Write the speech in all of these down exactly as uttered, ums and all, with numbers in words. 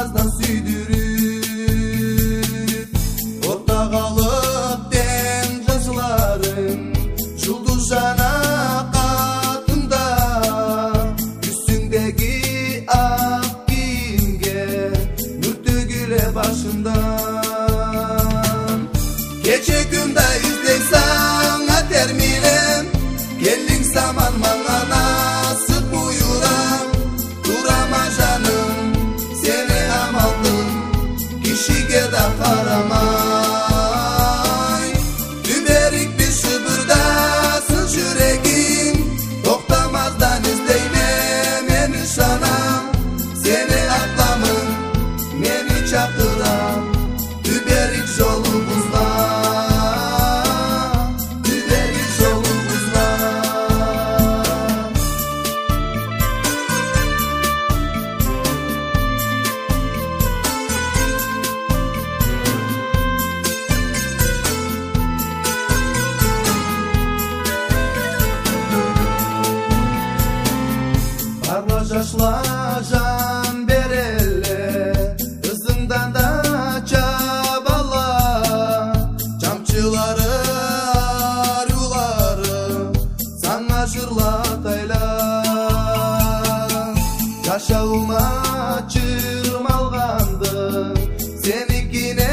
to'xtamazdan suydirip orta kalıp den жазыларың жұлдыз жана қатында үстүңдеги ак кийимге нур төгүлө башымдан кече күндө издейсаң терминем келдиң саман маңа насып буюрам турама жаным сени амалдым кишиге да карамай түберик бир шыбырдасын жүрегим токтамаздан издейме мени ышанам сени атламын мени чакырам түберик жолубузга жашла жан береле ызыңдан да чабала жамчылары арулары саңа жырлатайла жашауыма чырмалганды сеникине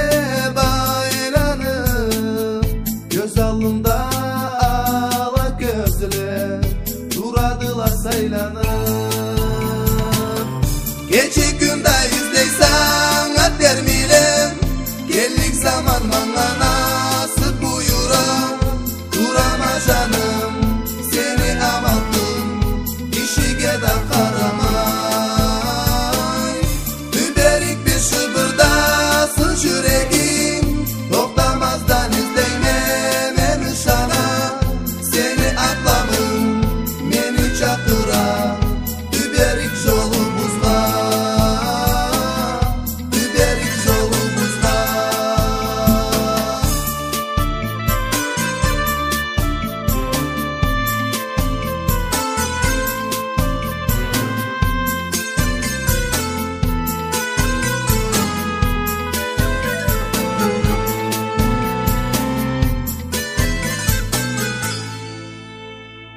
байланып көз алдымда ала көзле турадылар сайланып кече күн